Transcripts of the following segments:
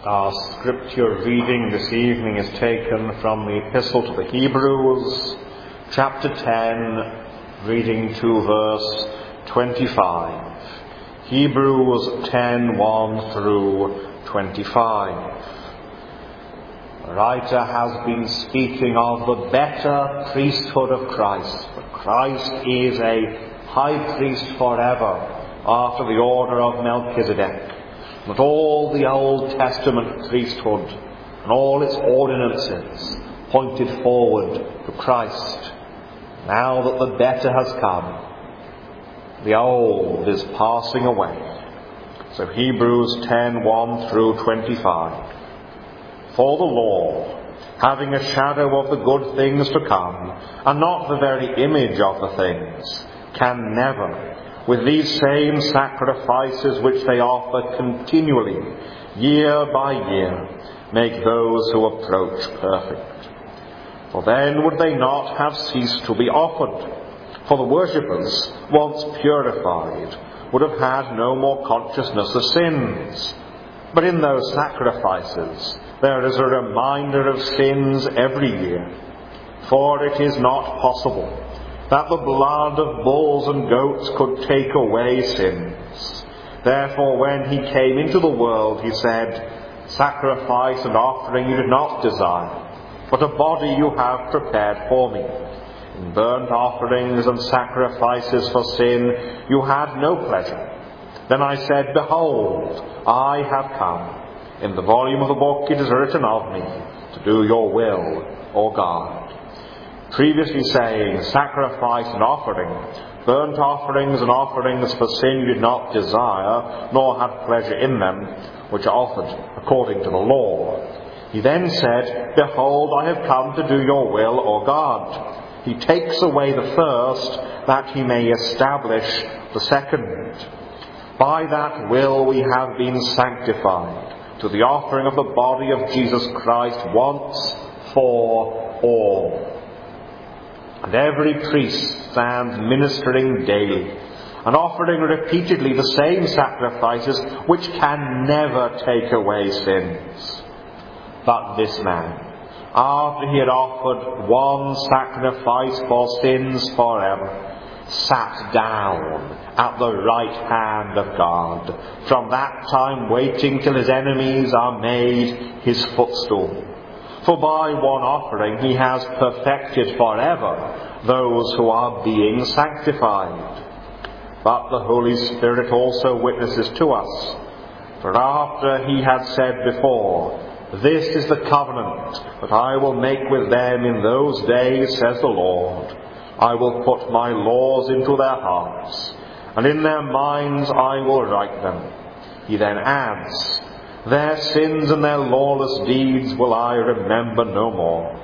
Our scripture reading this evening is taken from the Epistle to the Hebrews, chapter 10, reading to verse 25. Hebrews 10, 1 through 25. The writer has been speaking of the better priesthood of Christ. But Christ is a high priest forever after the order of Melchizedek. But all the Old Testament priesthood and all its ordinances pointed forward to Christ. Now that the better has come, the old is passing away. So Hebrews 10:1 through 25. For the law, having a shadow of the good things to come, and not the very image of the things, can never, with these same sacrifices which they offer continually, year by year, make those who approach perfect. For then would they not have ceased to be offered. For the worshippers, once purified, would have had no more consciousness of sins. But in those sacrifices there is a reminder of sins every year. For it is not possible that the blood of bulls and goats could take away sins. Therefore, when he came into the world, he said, Sacrifice and offering you did not desire, but a body you have prepared for me. In burnt offerings and sacrifices for sin you had no pleasure. Then I said, Behold, I have come. In the volume of the book it is written of me, to do your will, O God. Previously saying, sacrifice and offering, burnt offerings and offerings for sin you did not desire, nor had pleasure in them, which are offered according to the law. He then said, Behold, I have come to do your will, O God. He takes away the first, that he may establish the second. By that will we have been sanctified, to the offering of the body of Jesus Christ once for all. And every priest stands ministering daily, and offering repeatedly the same sacrifices which can never take away sins. But this man, after he had offered one sacrifice for sins forever, sat down at the right hand of God, from that time waiting till his enemies are made his footstool. For by one offering he has perfected forever those who are being sanctified. But the Holy Spirit also witnesses to us. For after he had said before, This is the covenant that I will make with them in those days, says the Lord. I will put my laws into their hearts, and in their minds I will write them. He then adds, Their sins and their lawless deeds will I remember no more.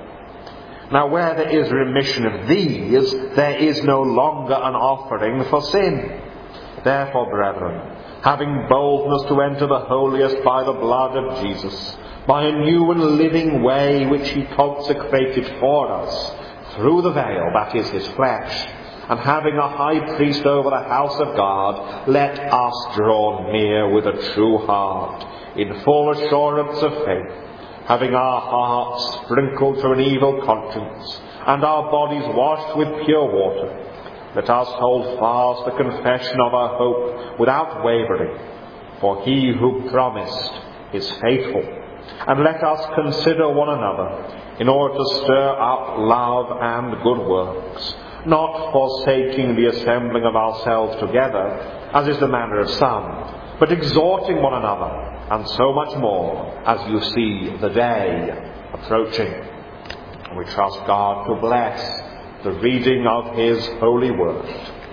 Now where there is remission of these, there is no longer an offering for sin. Therefore, brethren, having boldness to enter the holiest by the blood of Jesus, by a new and living way which he consecrated for us, through the veil, that is his flesh, and having a high priest over the house of God, let us draw near with a true heart, in full assurance of faith, having our hearts sprinkled from an evil conscience, and our bodies washed with pure water. Let us hold fast the confession of our hope without wavering, for he who promised is faithful. And let us consider one another, in order to stir up love and good works, not forsaking the assembling of ourselves together, as is the manner of some, but exhorting one another, and so much more as you see the day approaching. And we trust God to bless the reading of his holy word.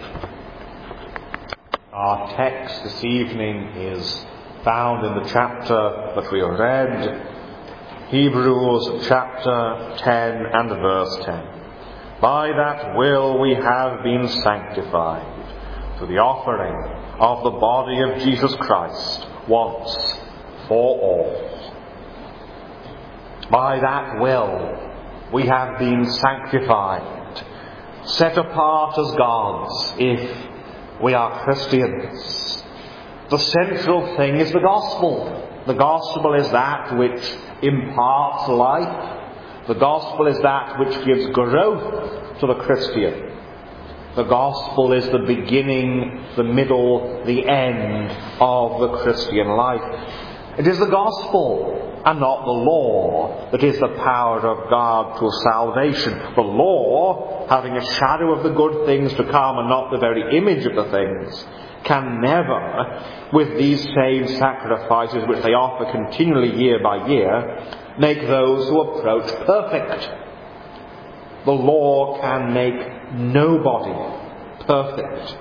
Our text this evening is found in the chapter that we read, Hebrews chapter 10 and verse 10. By that will we have been sanctified, to the offering of the body of Jesus Christ once for all. By that will we have been sanctified, set apart as God's if we are Christians. The central thing is the gospel. The gospel is that which imparts life. The gospel is that which gives growth to the Christian. The gospel is the beginning, the middle, the end of the Christian life. It is the gospel and not the law that is the power of God to salvation. The law, having a shadow of the good things to come and not the very image of the things, can never, with these same sacrifices which they offer continually year by year, make those who approach perfect. The law can make nobody perfect.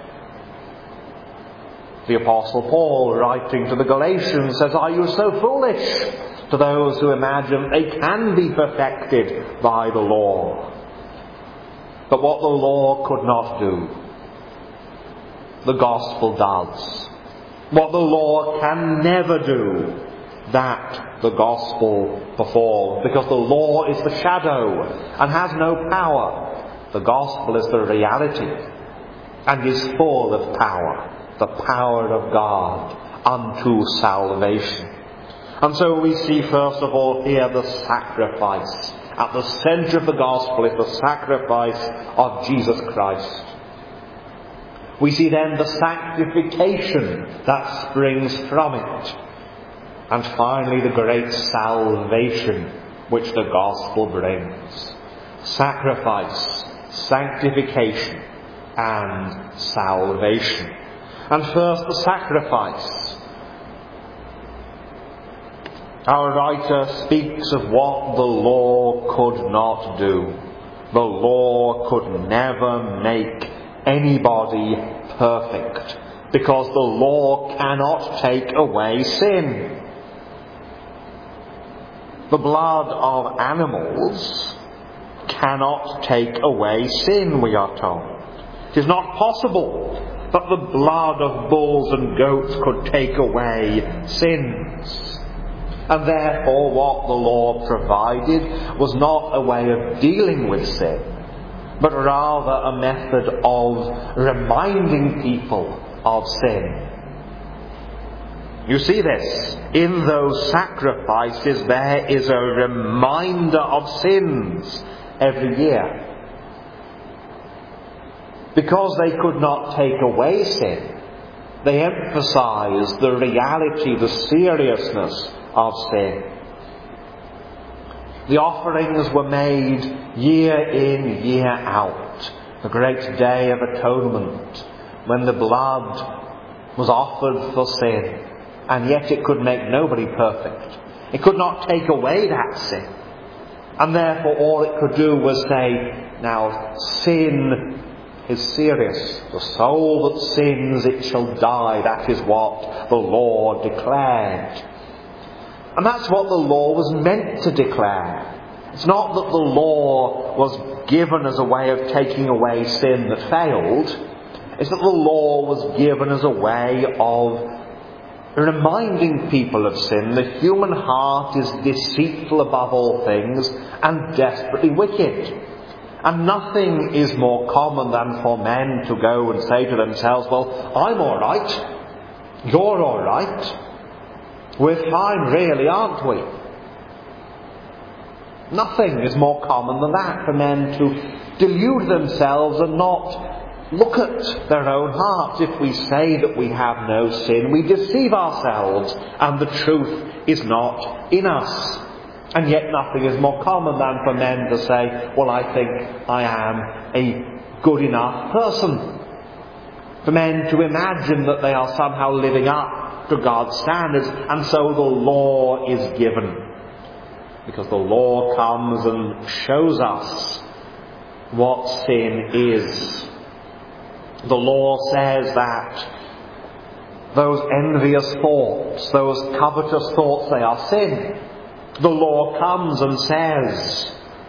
The Apostle Paul, writing to the Galatians, says, "Are you so foolish?" to those who imagine they can be perfected by the law. But what the law could not do, the gospel does. What the law can never do, that the gospel performs. Because the law is the shadow and has no power. The gospel is the reality and is full of power. The power of God unto salvation. And so we see first of all here the sacrifice. At the centre of the gospel is the sacrifice of Jesus Christ. We see then the sanctification that springs from it. And finally the great salvation which the gospel brings. Sacrifice, sanctification, and salvation. And first the sacrifice. Our writer speaks of what the law could not do. The law could never make anybody perfect, because the law cannot take away sin. The blood of animals cannot take away sin, we are told. It is not possible that the blood of bulls and goats could take away sins. And therefore what the law provided was not a way of dealing with sin, but rather a method of reminding people of sin. You see this. In those sacrifices there is a reminder of sins every year. Because they could not take away sin, they emphasized the reality, the seriousness of sin. The offerings were made year in, year out. The great day of atonement, when the blood was offered for sin, and yet it could make nobody perfect. It could not take away that sin. And therefore all it could do was say, now sin is serious. The soul that sins, it shall die. That is what the law declared. And that's what the law was meant to declare. It's not that the law was given as a way of taking away sin that failed. It's that the law was given as a way of reminding people of sin. The human heart is deceitful above all things and desperately wicked. And nothing is more common than for men to go and say to themselves, well, I'm all right. You're all right. We're fine, really, aren't we? Nothing is more common than that, for men to delude themselves and not look at their own hearts. If we say that we have no sin, we deceive ourselves, and the truth is not in us. And yet nothing is more common than for men to say, well, I think I am a good enough person. For men to imagine that they are somehow living up to God's standards, and so the law is given. Because the law comes and shows us what sin is. The law says that those envious thoughts, those covetous thoughts, they are sin. The law comes and says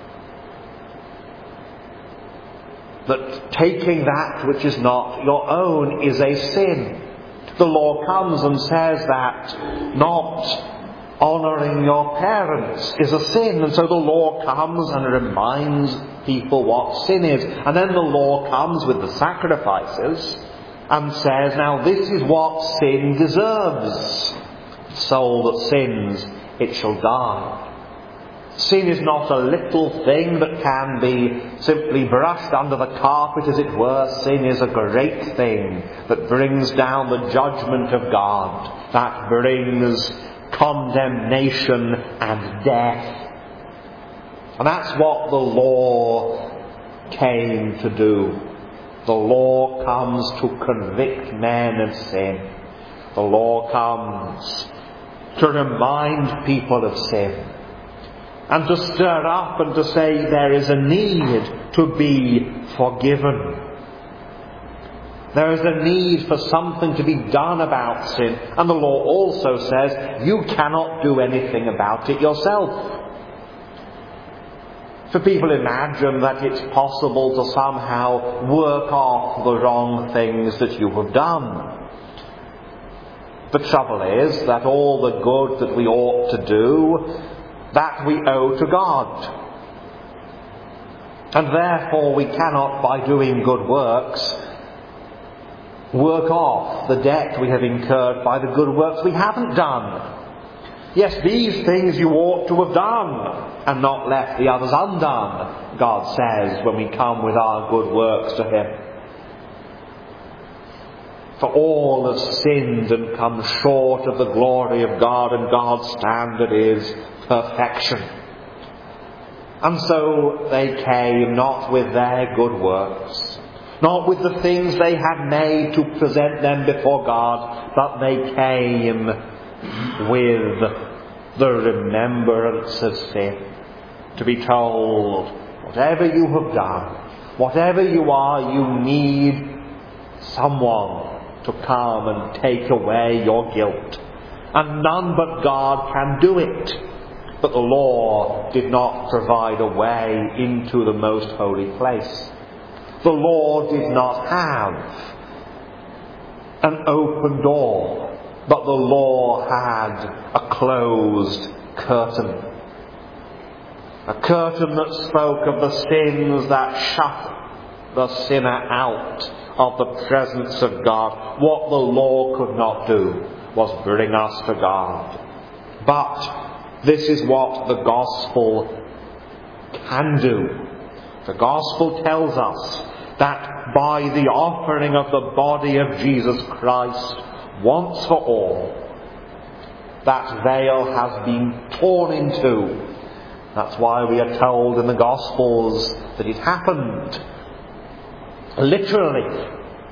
that taking that which is not your own is a sin. The law comes and says that not honouring your parents is a sin. And so the law comes and reminds people what sin is. And then the law comes with the sacrifices and says, now this is what sin deserves. soul that sins, it shall die. Sin is not a little thing that can be simply brushed under the carpet, as it were. Sin is a great thing that brings down the judgment of God, that brings condemnation and death. And that's what the law came to do. The law comes to convict men of sin. The law comes to remind people of sin, and to stir up and to say there is a need to be forgiven. There is a need for something to be done about sin. And the law also says you cannot do anything about it yourself. So people imagine that it's possible to somehow work off the wrong things that you have done. The trouble is that all the good that we ought to do, that we owe to God. And therefore we cannot, by doing good works, work off the debt we have incurred by the good works we haven't done. Yes, these things you ought to have done, and not left the others undone, God says, when we come with our good works to Him. For all have sinned and come short of the glory of God, and God's standard is perfection. And so they came not with their good works, not with the things they had made to present them before God, but they came with the remembrance of sin, to be told, whatever you have done, whatever you are, you need someone to come and take away your guilt. And none but God can do it. But the law did not provide a way into the most holy place. The law did not have an open door, but the law had a closed curtain. A curtain that spoke of the sins that shut the sinner out of the presence of God. What the law could not do was bring us to God. But this is what the gospel can do. The gospel tells us that by the offering of the body of Jesus Christ, once for all, that veil has been torn in two. That's why we are told in the Gospels that it happened literally.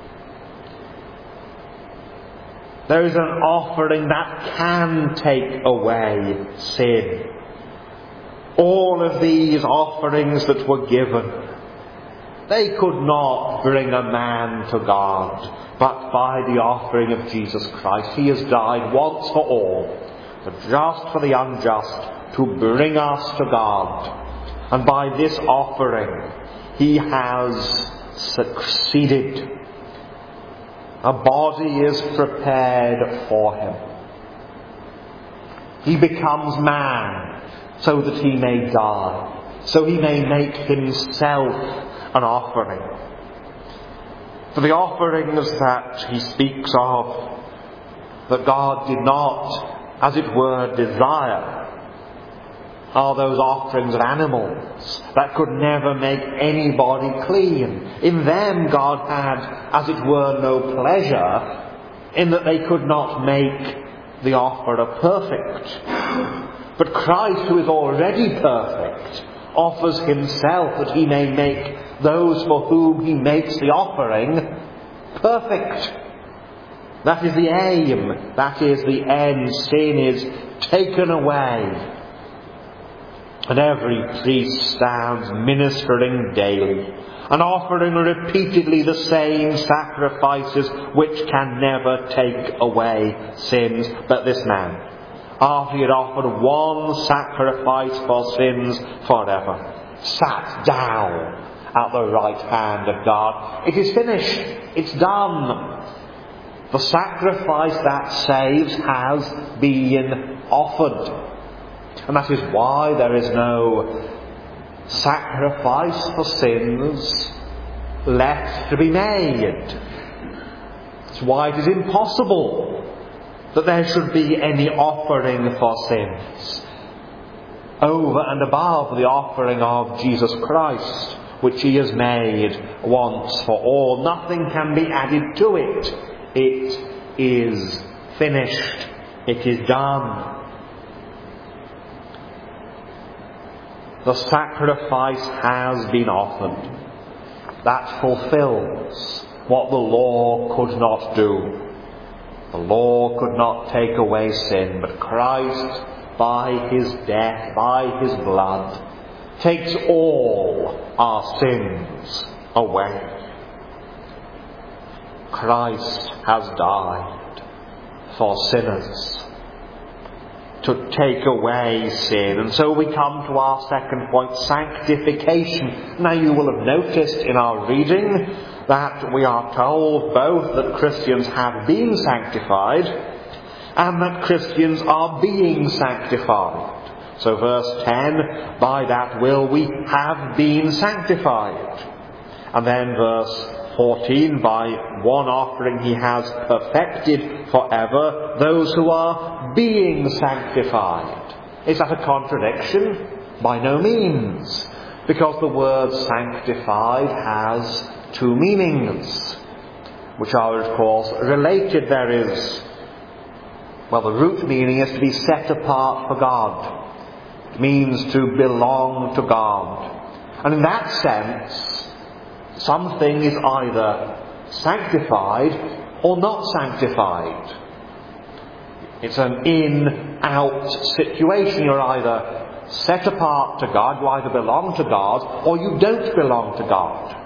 There is an offering that can take away sin. All of these offerings that were given, they could not bring a man to God, but by the offering of Jesus Christ, He has died once for all, the just for the unjust, to bring us to God. And by this offering, He has succeeded. A body is prepared for Him. He becomes man so that He may die, so He may make Himself an offering. For the offerings that He speaks of, that God did not, as it were, desire, are those offerings of animals that could never make anybody clean. In them God had, as it were, no pleasure, in that they could not make the offerer perfect. But Christ, who is already perfect, offers Himself that He may make those for whom He makes the offering perfect. That is the aim, that is the end. Sin is taken away. And every priest stands ministering daily and offering repeatedly the same sacrifices which can never take away sins. But this man, after he had offered one sacrifice for sins forever, sat down at the right hand of God. It is finished. It's done. The sacrifice that saves has been offered. And that is why there is no sacrifice for sins left to be made. That's why it is impossible that there should be any offering for sins over and above the offering of Jesus Christ, which he has made once for all. Nothing can be added to it. It is finished. It is done. The sacrifice has been offered. That fulfills what the law could not do. The law could not take away sin, but Christ, by his death, by his blood, takes all our sins away. Christ has died for sinners, to take away sin. And so we come to our second point, sanctification. Now you will have noticed in our reading that we are told both that Christians have been sanctified and that Christians are being sanctified. So verse 10, by that will we have been sanctified. And then verse 14, by one offering he has perfected forever those who are being sanctified. Is that a contradiction? By no means. Because the word sanctified has two meanings, which are of course related. There is, the root meaning is to be set apart for God. It means to belong to God. And in that sense, something is either sanctified or not sanctified. It's an in-out situation. You're either set apart to God, you either belong to God, or you don't belong to God.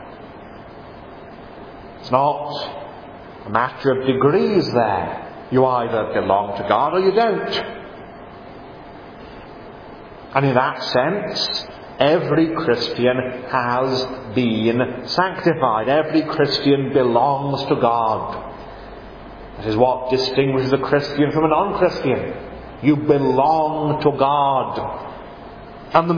It's not a matter of degrees there. You either belong to God or you don't. And in that sense, every Christian has been sanctified. Every Christian belongs to God. That is what distinguishes a Christian from a non-Christian. You belong to God. And the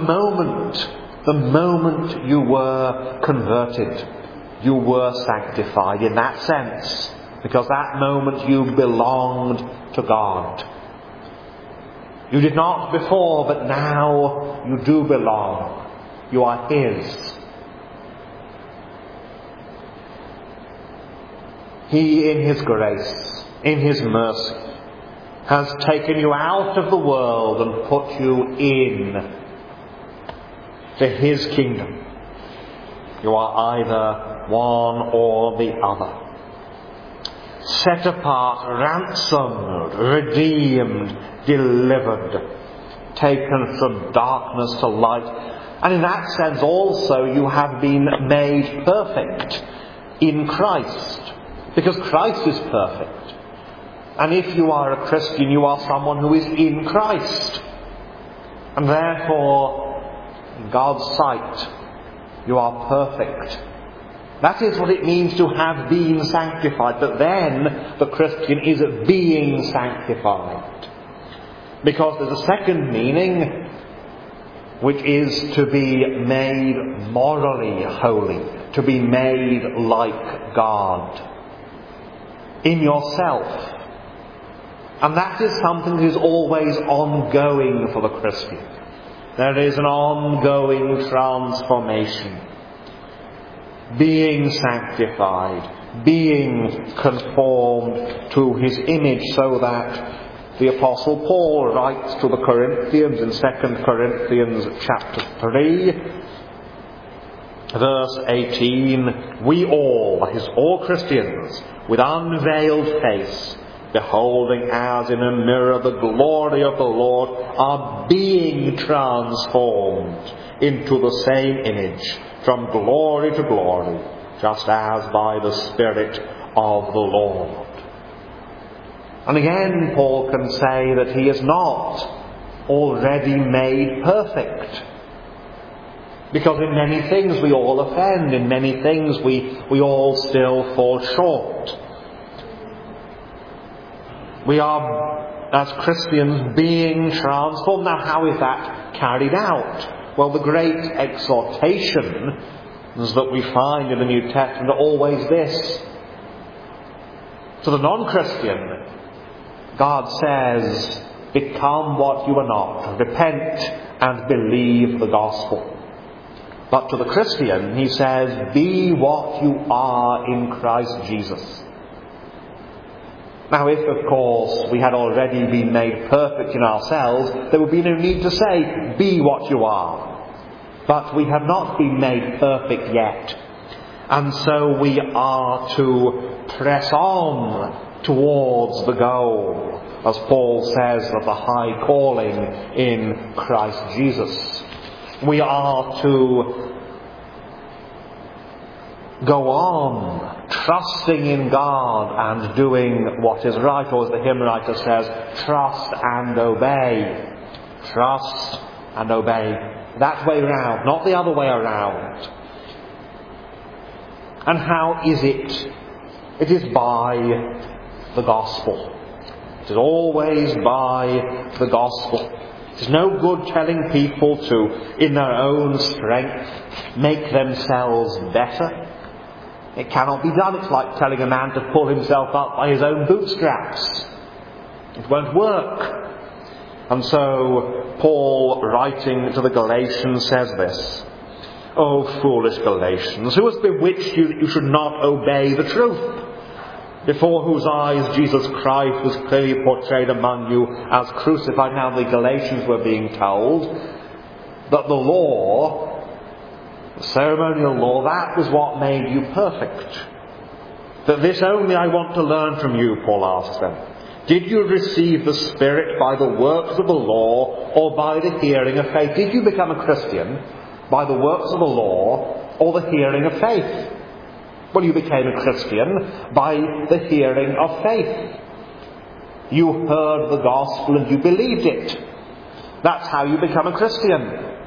moment you were converted, you were sanctified in that sense. Because that moment you belonged to God. You did not before, but now you do belong. You are his. He, in his grace, in his mercy, has taken you out of the world and put you in to his kingdom. You are either one or the other. Set apart, ransomed, redeemed, delivered, taken from darkness to light. And in that sense also you have been made perfect in Christ, because Christ is perfect. And if you are a Christian, you are someone who is in Christ. And therefore, in God's sight, you are perfect. That is what it means to have been sanctified. But then the Christian is being sanctified. Because there's a second meaning, which is to be made morally holy, to be made like God in yourself. And that is something that is always ongoing for the Christian. There is an ongoing transformation. Being sanctified, being conformed to his image, so that the Apostle Paul writes to the Corinthians in 2 Corinthians chapter 3, verse 18, we all Christians, with unveiled face, beholding as in a mirror the glory of the Lord, are being transformed into the same image, from glory to glory, just as by the Spirit of the Lord. And again, Paul can say that he is not already made perfect. Because in many things we all offend, in many things we all still fall short. We are, as Christians, being transformed. Now, how is that carried out? Well, the great exhortations that we find in the New Testament are always this. To the non-Christian, God says, become what you are not. Repent and believe the gospel. But to the Christian, he says, be what you are in Christ Jesus. Now, if, of course, we had already been made perfect in ourselves, there would be no need to say, be what you are. But we have not been made perfect yet. And so we are to press on towards the goal, as Paul says of the high calling in Christ Jesus. We are to go on trusting in God and doing what is right, or as the hymn writer says, trust and obey. Trust and obey. That way round, not the other way around. And how is it? It is by the gospel. It is always by the gospel. It is no good telling people to, in their own strength, make themselves better. It cannot be done. It's like telling a man to pull himself up by his own bootstraps. It won't work. And so Paul, writing to the Galatians, says this, O foolish Galatians, who has bewitched you that you should not obey the truth? Before whose eyes Jesus Christ was clearly portrayed among you as crucified. Now the Galatians were being told that the law, the ceremonial law, that was what made you perfect. That this only I want to learn from you, Paul asks them. Did you receive the Spirit by the works of the law or by the hearing of faith? Did you become a Christian by the works of the law or the hearing of faith? Well, you became a Christian by the hearing of faith. You heard the gospel and you believed it. That's how you become a Christian.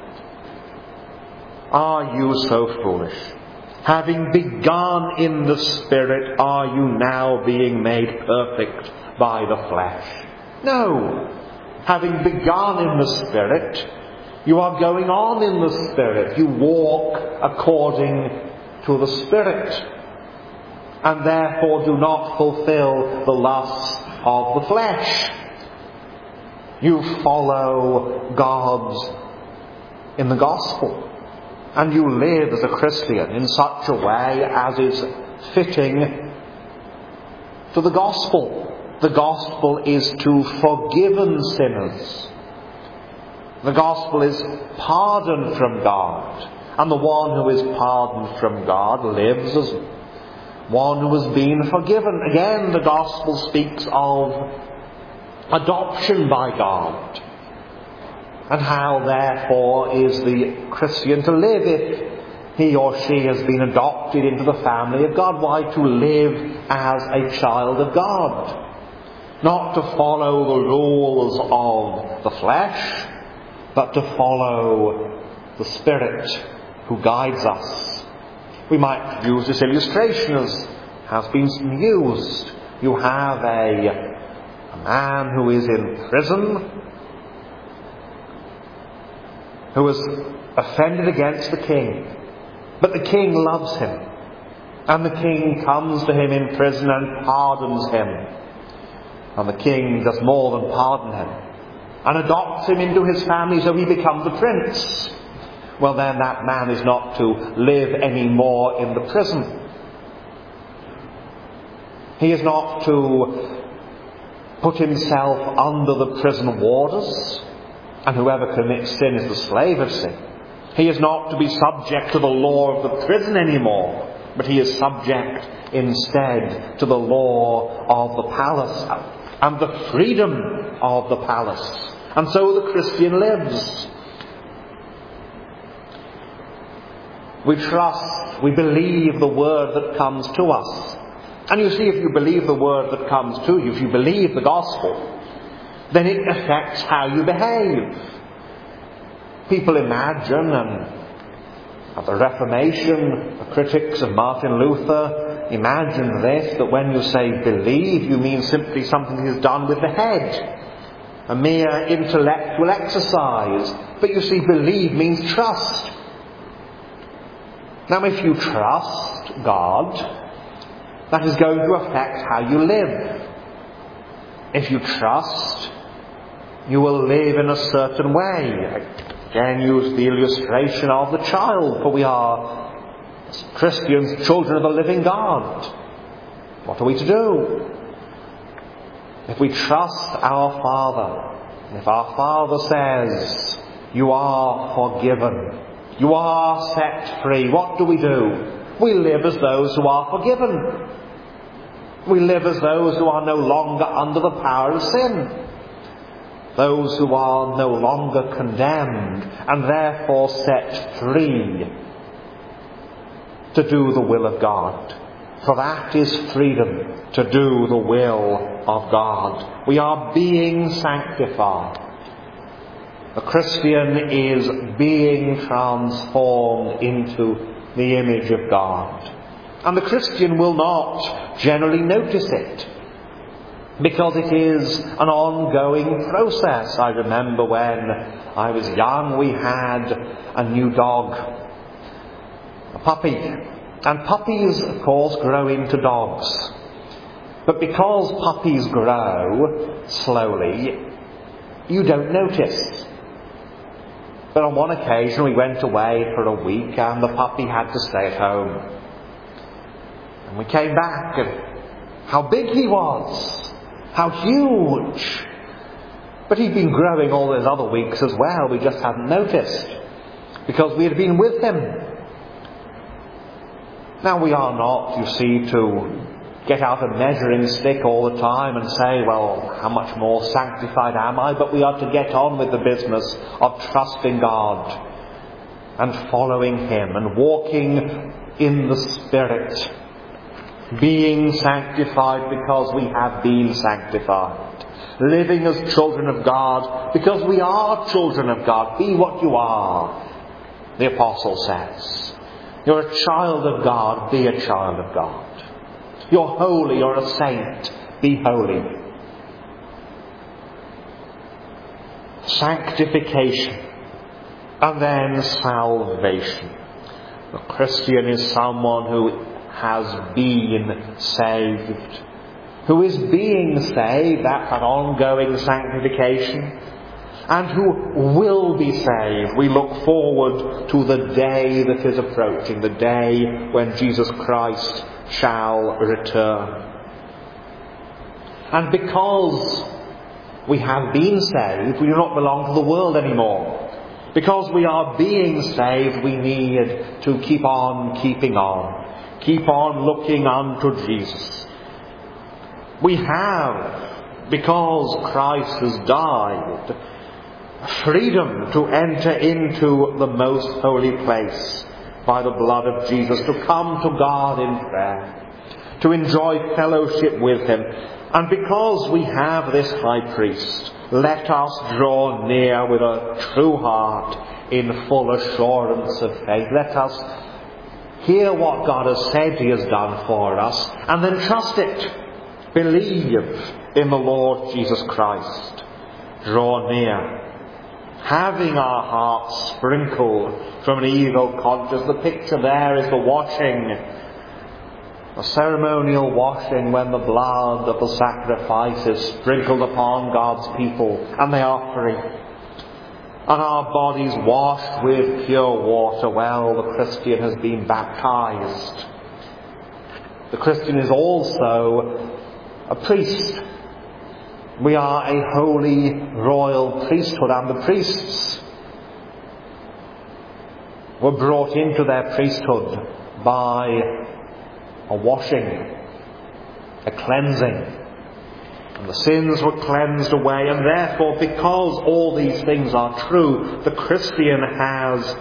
Are you so foolish? Having begun in the Spirit, are you now being made perfect by the flesh? No. Having begun in the Spirit, you are going on in the Spirit. You walk according to the Spirit. And therefore do not fulfill the lusts of the flesh. You follow God in the gospel. And you live as a Christian in such a way as is fitting to the gospel. The gospel is to forgiven sinners. The gospel is pardon from God. And the one who is pardoned from God lives as one who has been forgiven. Again, the gospel speaks of adoption by God. And how, therefore, is the Christian to live if he or she has been adopted into the family of God? Why, to live as a child of God. Not to follow the rules of the flesh, but to follow the Spirit who guides us. We might use this illustration as has been used. You have a man who is in prison, who has offended against the king. But the king loves him. And the king comes to him in prison and pardons him. And the king does more than pardon him, and adopts him into his family so he becomes a prince. Well, then that man is not to live any more in the prison. He is not to put himself under the prison warders, and whoever commits sin is the slave of sin. He is not to be subject to the law of the prison anymore, but he is subject instead to the law of the palace and the freedom of the palace. And so the Christian lives. We trust, we believe the word that comes to us. And you see, if you believe the word that comes to you, if you believe the gospel, then it affects how you behave. People imagine, and at the Reformation, the critics of Martin Luther imagined this, that when you say believe, you mean simply something that is done with the head, a mere intellectual exercise. But you see, believe means trust. Now, if you trust God, that is going to affect how you live. If you trust, you will live in a certain way. Again, use the illustration of the child, for we are, as Christians, children of the living God. What are we to do? If we trust our Father, if our Father says, you are forgiven, you are set free, what do? We live as those who are forgiven. We live as those who are no longer under the power of sin. Those who are no longer condemned and therefore set free to do the will of God. For that is freedom, to do the will of God. We are being sanctified. The Christian is being transformed into the image of God. And the Christian will not generally notice it, because it is an ongoing process. I remember when I was young, we had a new dog, a puppy. And puppies, of course, grow into dogs. But because puppies grow slowly, you don't notice. But on one occasion we went away for a week and the puppy had to stay at home. And we came back and how big he was! How huge! But he'd been growing all those other weeks as well, we just hadn't noticed. Because we had been with him. Now we are not, you see, to get out a measuring stick all the time and say, well, how much more sanctified am I? But we are to get on with the business of trusting God and following Him and walking in the Spirit, being sanctified because we have been sanctified, living as children of God because we are children of God. Be what you are, the Apostle says. You're a child of God, be a child of God. You're holy, you're a saint, be holy. Sanctification and then salvation. The Christian is someone who has been saved, who is being saved, that's an ongoing sanctification, and who will be saved. We look forward to the day that is approaching, the day when Jesus Christ shall return. And because we have been saved, we do not belong to the world anymore. Because we are being saved, we need to keep on keeping on. Keep on looking unto Jesus. We have, because Christ has died, freedom to enter into the most holy place by the blood of Jesus, to come to God in prayer, to enjoy fellowship with Him. And because we have this high priest, let us draw near with a true heart in full assurance of faith. Let us hear what God has said He has done for us, and then trust it. Believe in the Lord Jesus Christ. Draw near, having our hearts sprinkled from an evil conscience. The picture there is the washing, the ceremonial washing when the blood of the sacrifice is sprinkled upon God's people and they are free. And our bodies washed with pure water. Well, the Christian has been baptized. The Christian is also a priest. We are a holy royal priesthood, and the priests were brought into their priesthood by a washing, a cleansing. And the sins were cleansed away, and therefore, because all these things are true, the Christian has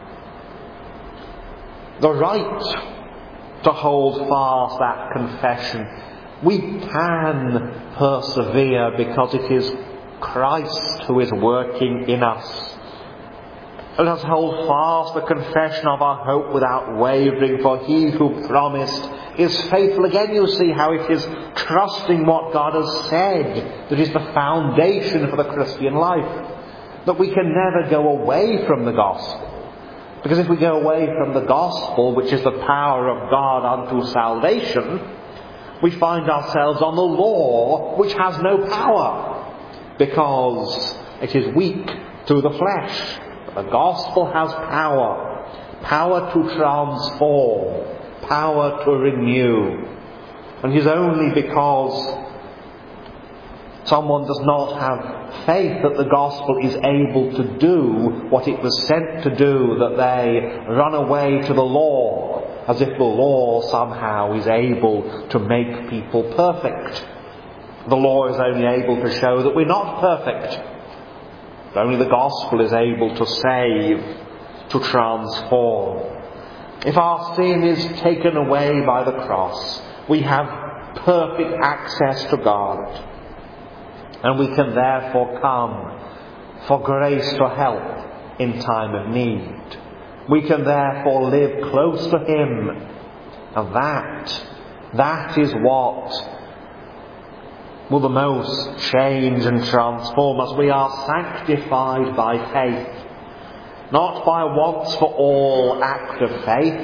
the right to hold fast that confession. We can persevere because it is Christ who is working in us. Let us hold fast the confession of our hope without wavering, for He who promised is faithful. Again, you see how it is trusting what God has said that is the foundation for the Christian life. That we can never go away from the gospel. Because if we go away from the gospel, which is the power of God unto salvation, We find ourselves on the law, which has no power, because it is weak through the flesh. But the gospel has power. Power to transform. Power to renew. And it is only because someone does not have faith that the gospel is able to do what it was sent to do that they run away to the law, as if the law somehow is able to make people perfect. The law is only able to show that we're not perfect. But only the gospel is able to save, to transform. If our sin is taken away by the cross, we have perfect access to God. And we can therefore come for grace to help in time of need. We can therefore live close to Him. And that is what will the most change and transform us. We are sanctified by faith. Not by a once for all act of faith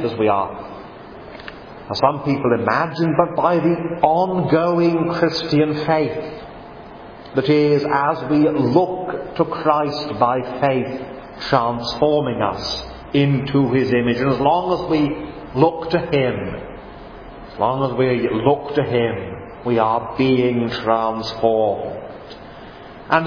as some people imagine, but by the ongoing Christian faith. That is, as we look to Christ by faith, transforming us into His image. And as long as we look to Him, we are being transformed. And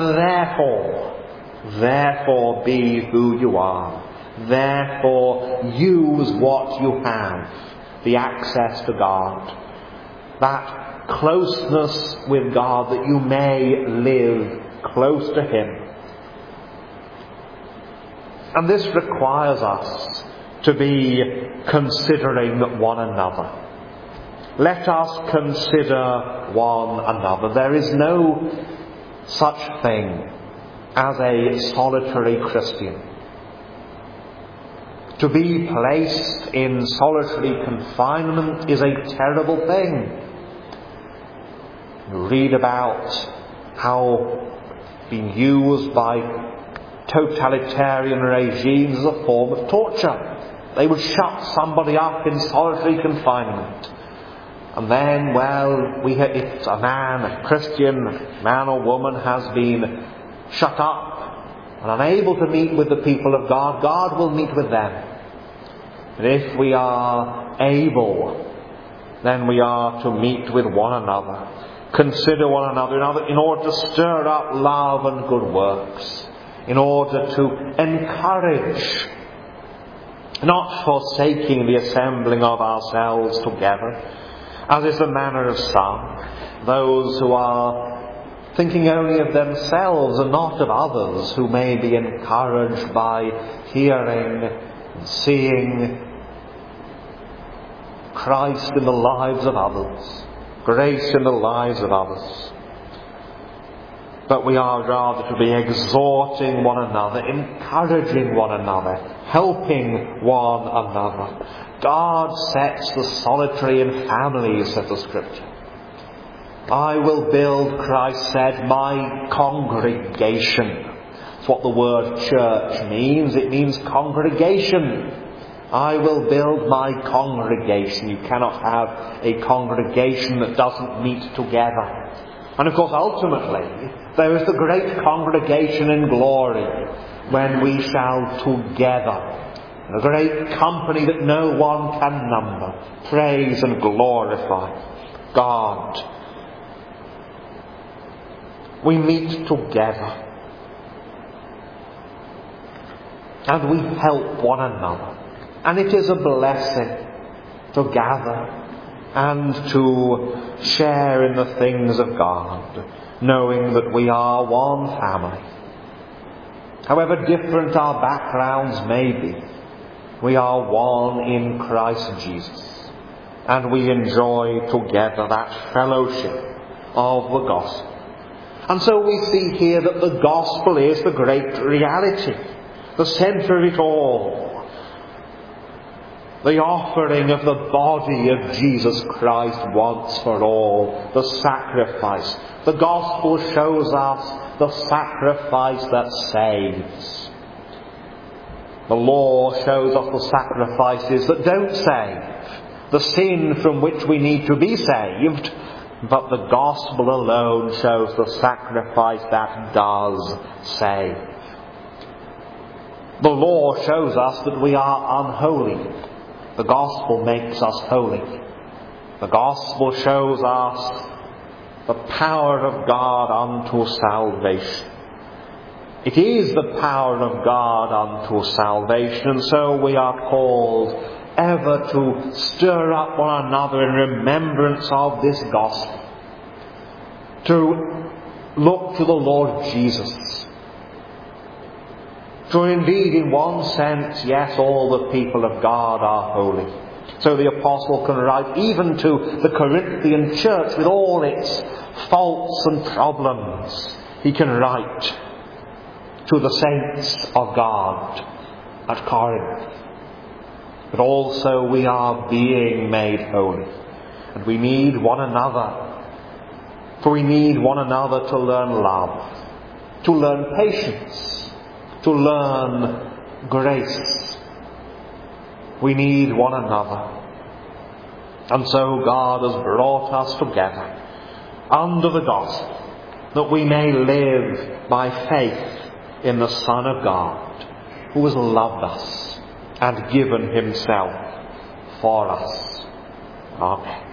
therefore be who you are. Therefore use what you have, the access to God. That closeness with God, that you may live close to Him. And this requires us to be considering one another. Let us consider one another. There is no such thing as a solitary Christian. To be placed in solitary confinement is a terrible thing. You read about how being used by totalitarian regimes as a form of torture. They would shut somebody up in solitary confinement. And then, if a Christian man or woman has been shut up and unable to meet with the people of God, God will meet with them. And if we are able, then we are to meet with one another. Consider one another in order to stir up love and good works, in order to encourage, not forsaking the assembling of ourselves together, as is the manner of some, those who are thinking only of themselves and not of others, who may be encouraged by hearing and seeing Christ in the lives of others. Grace in the lives of others. But we are rather to be exhorting one another, encouraging one another, helping one another. God sets the solitary in families, says the Scripture. I will build, Christ said, my congregation. That's what the word church means. It means congregation. I will build my congregation. You cannot have a congregation that doesn't meet together. And of course, ultimately, there is the great congregation in glory when we shall together, in a great company that no one can number, praise and glorify God. We meet together and we help one another. And it is a blessing to gather and to share in the things of God, knowing that we are one family. However different our backgrounds may be, we are one in Christ Jesus. And we enjoy together that fellowship of the gospel. And so we see here that the gospel is the great reality, the centre of it all. The offering of the body of Jesus Christ once for all, the sacrifice. The gospel shows us the sacrifice that saves. The law shows us the sacrifices that don't save. the sin from which we need to be saved, but the gospel alone shows the sacrifice that does save. The law shows us that we are unholy. The gospel makes us holy. The gospel shows us the power of God unto salvation. It is the power of God unto salvation, and so we are called ever to stir up one another in remembrance of this gospel, to look to the Lord Jesus. For indeed, in one sense, yes, all the people of God are holy. So the apostle can write even to the Corinthian church with all its faults and problems. He can write to the saints of God at Corinth. But also we are being made holy. And we need one another. For we need one another to learn love, to learn patience, to learn grace. We need one another. And so God has brought us together under the gospel, that we may live by faith in the Son of God, who has loved us and given himself for us. Amen.